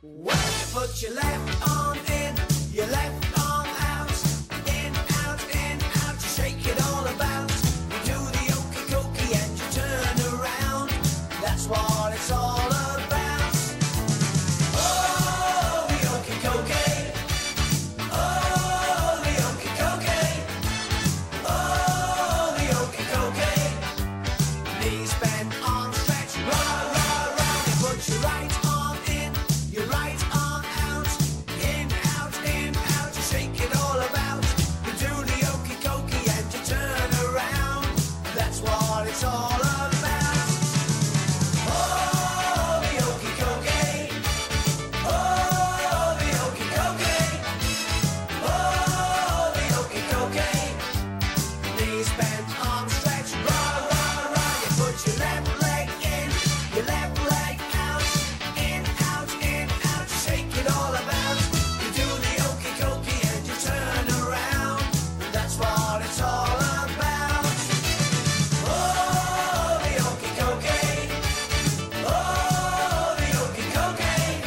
Well, you put your left arm in, your left arm out, in, out, you shake it all about. You do the okey dokey and you turn around. That's what it's all about. Oh, the okey dokey. Oh, the okey dokey. Oh, the okey dokey. Knees bent, arms stretched, rah, rah, rah. You put your right arm in, your right arm out, in, out, you shake it all about. You do the okey dokey and you turn around. That's what it's all about. Oh, the okey dokey. Oh, the okey dokey. Oh, the okey dokey. Knees bent, arms stretched, rah, rah, rah. You put your left leg in, your left leg out, in, out, you shake it all about. You do the okey dokey and you turn around. That's what it's all about. Oh, the okey dokey. Oh, the okey dokey.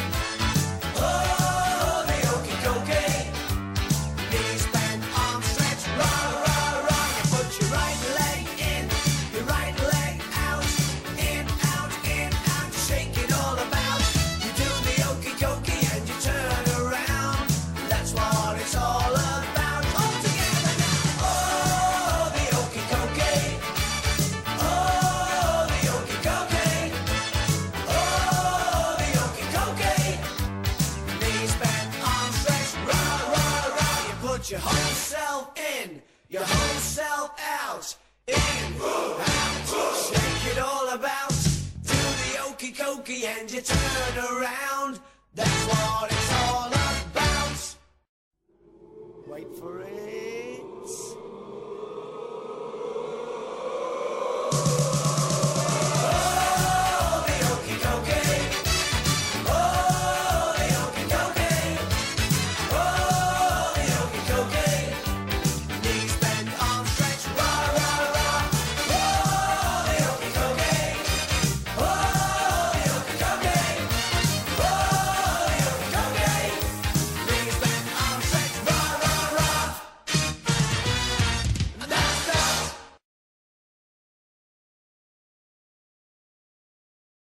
Oh, the okey dokey. Knees bent, arms stretched, rah, rah, rah. You put your right leg in, your right leg out, in, out, you shake it all about. You do the okey dokey and you turn around. That's what it's all about. All together now. Oh, the okey dokey. Oh, the okey dokey. Oh, the okey dokey. Knees bent, arms stretched, rah, rah, rah. You put your whole self in, your whole self out, in, out, shake it all about. Do the okey dokey and you turn around. That's what it's all about. Wait for it.